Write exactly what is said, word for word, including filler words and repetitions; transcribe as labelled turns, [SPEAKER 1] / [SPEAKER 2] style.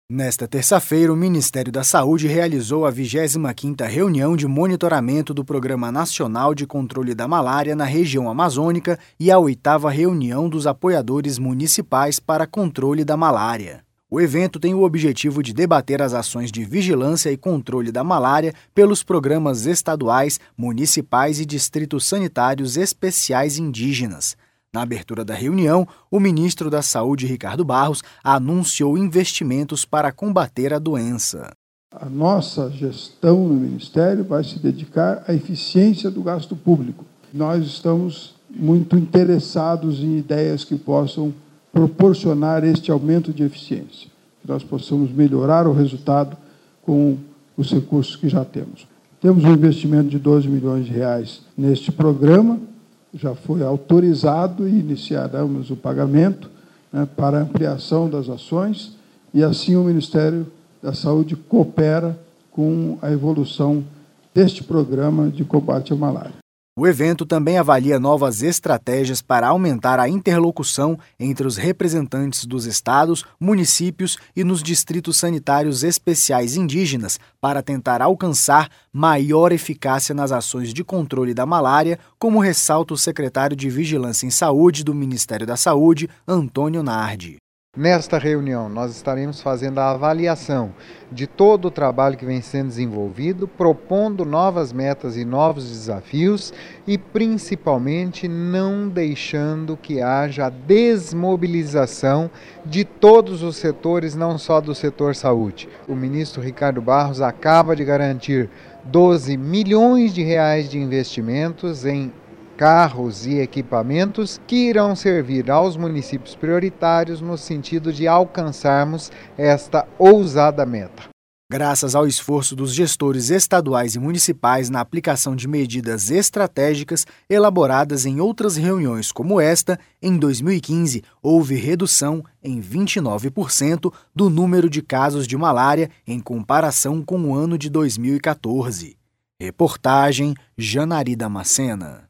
[SPEAKER 1] Nesta terça-feira, o Ministério da Saúde realizou a vigésima quinta reunião de monitoramento do Programa Nacional de Controle da Malária na região amazônica e a oitava reunião dos apoiadores municipais para controle da malária. O evento tem o objetivo de debater as ações de vigilância e controle da malária pelos programas estaduais, municipais e distritos sanitários especiais indígenas. Na abertura da reunião, o ministro da Saúde, Ricardo Barros, anunciou investimentos para combater a doença.
[SPEAKER 2] A nossa gestão no Ministério vai se dedicar à eficiência do gasto público. Nós estamos muito interessados em ideias que possam proporcionar este aumento de eficiência, que nós possamos melhorar o resultado com os recursos que já temos. Temos um investimento de doze milhões de reais neste programa, já foi autorizado e iniciaremos o pagamento, né, para ampliação das ações e assim o Ministério da Saúde coopera com a evolução deste programa de combate à malária.
[SPEAKER 1] O evento também avalia novas estratégias para aumentar a interlocução entre os representantes dos estados, municípios e nos distritos sanitários especiais indígenas para tentar alcançar maior eficácia nas ações de controle da malária, como ressalta o secretário de Vigilância em Saúde do Ministério da Saúde, Antônio Nardi.
[SPEAKER 3] Nesta reunião, nós estaremos fazendo a avaliação de todo o trabalho que vem sendo desenvolvido, propondo novas metas e novos desafios e, principalmente, não deixando que haja desmobilização de todos os setores, não só do setor saúde. O ministro Ricardo Barros acaba de garantir doze milhões de reais de investimentos em carros e equipamentos que irão servir aos municípios prioritários no sentido de alcançarmos esta ousada meta.
[SPEAKER 1] Graças ao esforço dos gestores estaduais e municipais na aplicação de medidas estratégicas elaboradas em outras reuniões como esta, em dois mil e quinze houve redução em vinte e nove por cento do número de casos de malária em comparação com o ano de dois mil e quatorze. Reportagem Janari Damascena.